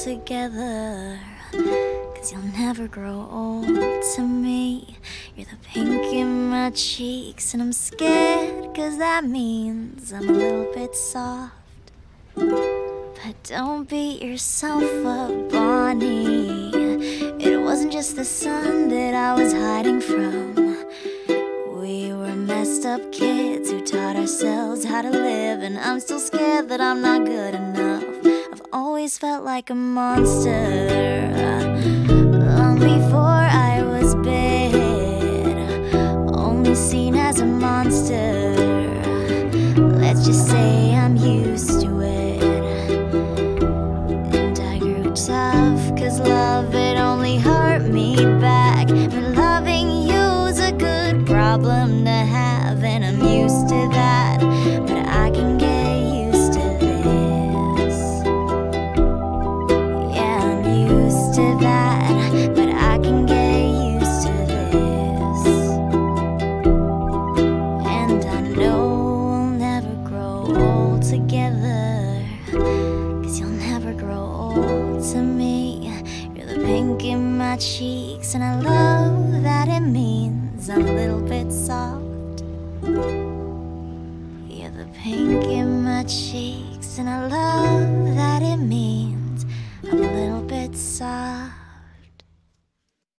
together. 'Cause you'll never grow old to me. You're the pink in my cheeks, and I'm scared 'cause that means I'm a little bit soft. But don't beat yourself up, Bonnie. It wasn't just the sun that I was hiding from. We were messed up kids who taught ourselves how to live, and I'm still scared that I'm not good enough. I've always felt like a monster, long before I was bad, only seen as a monster. Let's just say I'm used to it, and I grew tough, 'cause love, it only hurt me back. But loving you's a good problem to have, and I'm used to that. But I can get used to this. Yeah, I'm used to that, but I can get used to this. And I know we'll never grow old together, 'cause you'll never grow old to me. You're the pink in my cheeks, and I love that it means I'm a little bit soft. You're the pink in my cheeks, and I love that it means